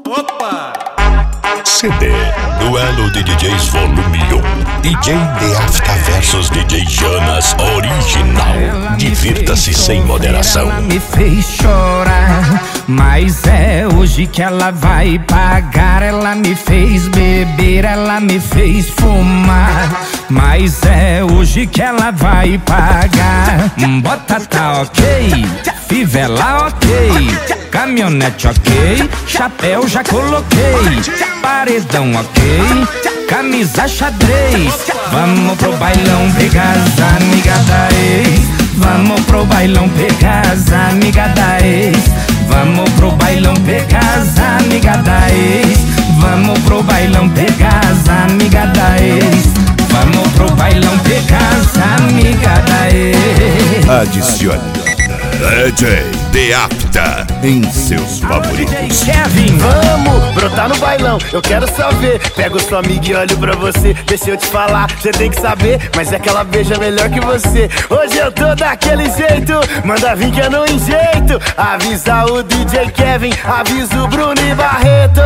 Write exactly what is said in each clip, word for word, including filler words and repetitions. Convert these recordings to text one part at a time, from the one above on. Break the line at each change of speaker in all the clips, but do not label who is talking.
Opa!
C D Duelo de D Js Volume um. D J Deafta versus D J Jonas Original. Divirta-se sem moderação.
Ela me fez chorar, mas é hoje que ela vai pagar. Ela me fez beber, ela me fez fumar, mas é hoje que ela vai pagar. Bota tá ok, fivela ok, caminhonete ok, chapéu já coloquei, paredão ok, camisa xadrez. Vamos pro bailão pegar as amigas da ex. Vamos pro bailão pegar as amigas da ex. Vamos pro bailão pegar as amigas da ex. Vamos pro bailão pegar as amigas da ex. Vamos pro bailão pegar as amigas da ex.
Adicione D J Deafta em seus favoritos.
Kevin,
vamos brotar no bailão, eu quero saber. Pego sua amiga e olho pra você. Deixa eu te falar, você tem que saber, mas é que ela beija melhor que você. Hoje eu tô daquele jeito, manda vir que eu não enjeito. Avisa o D J Kevin, avisa o Bruno e Barreto.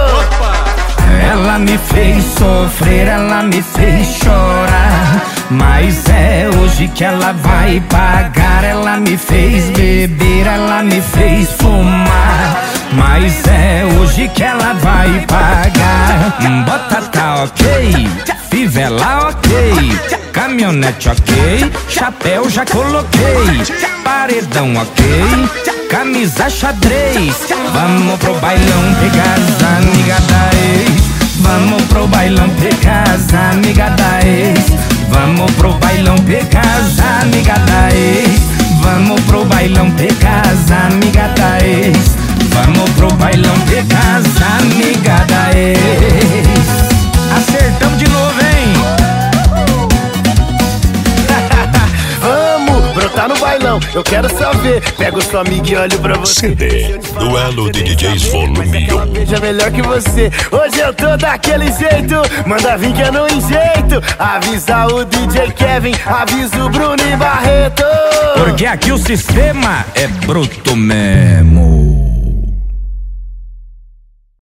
Ela me fez sofrer, ela me fez chorar, mas é hoje que ela vai pagar. Ela me fez beber, ela me fez fumar, mas é hoje que ela vai pagar. Bota tá ok, fivela ok, caminhonete ok, chapéu já coloquei, paredão ok, camisa xadrez. Vamos pro bailão pegar as amigas da ex. Vamos pro bailão pegar as amigas da ex. Vamos pro bailão pegar as amigas da ex. Vamos pro bailão pegar as amigas da ex. Vamos pro bailão pegar as amigas da ex. Acertamos de novo, hein?
Vamos brotar no bailão, eu quero saber. Pego sua amiga e olho pra você.
C D Duelo de D Js Volume um.
Beija melhor que você. Hoje eu tô daquele jeito, manda vir que eu não enjeito. Avisa o D J Kevin, avisa o Bruno e Barreto.
Porque aqui o sistema é bruto mesmo.